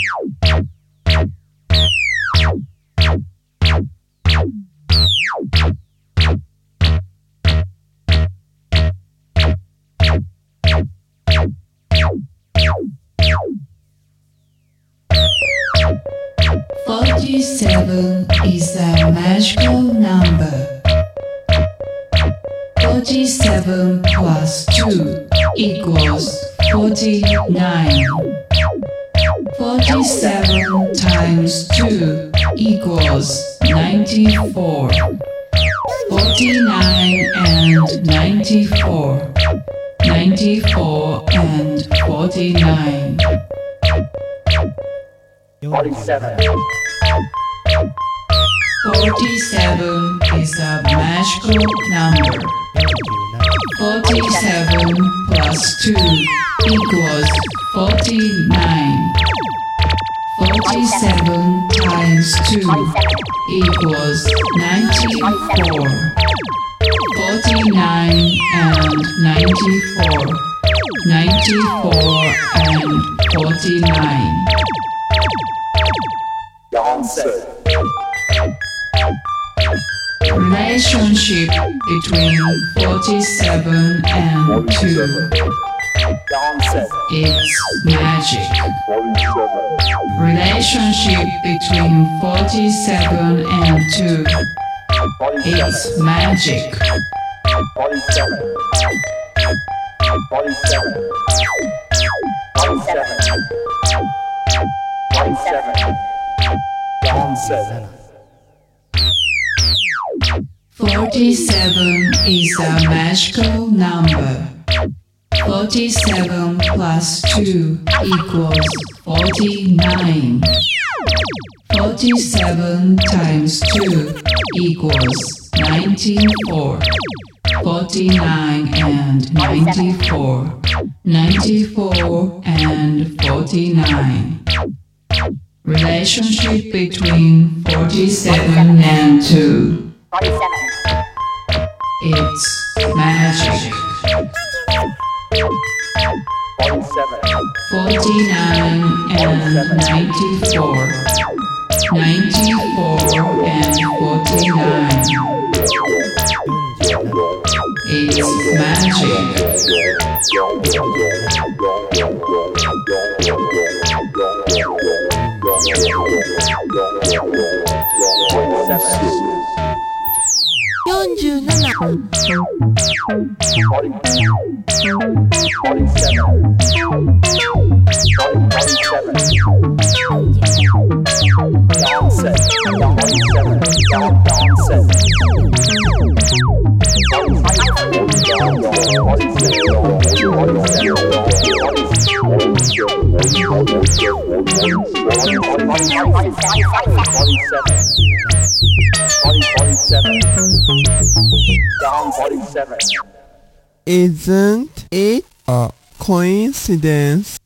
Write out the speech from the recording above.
47 is a magical number. 47 plus 2 equals 49. 47 times 2 equals 94. 49 and 94. 94 and 49. 47 is a magical number. 47 plus 2 equals 49. 47 times 2 equals 94. 49 and 94. 94 and 49. Relationship between 47 and 2. It's magic. Relationship between 47 and 2. It's magic. 47 is a magical number. 47 plus 2 equals 49. 47 times 2 equals 94. 49 and 94. 94 and 49. Relationship between 47 and 2. It's magic. 49 and 94. 94 and 49. It's magic. 47. Isn't it a coincidence?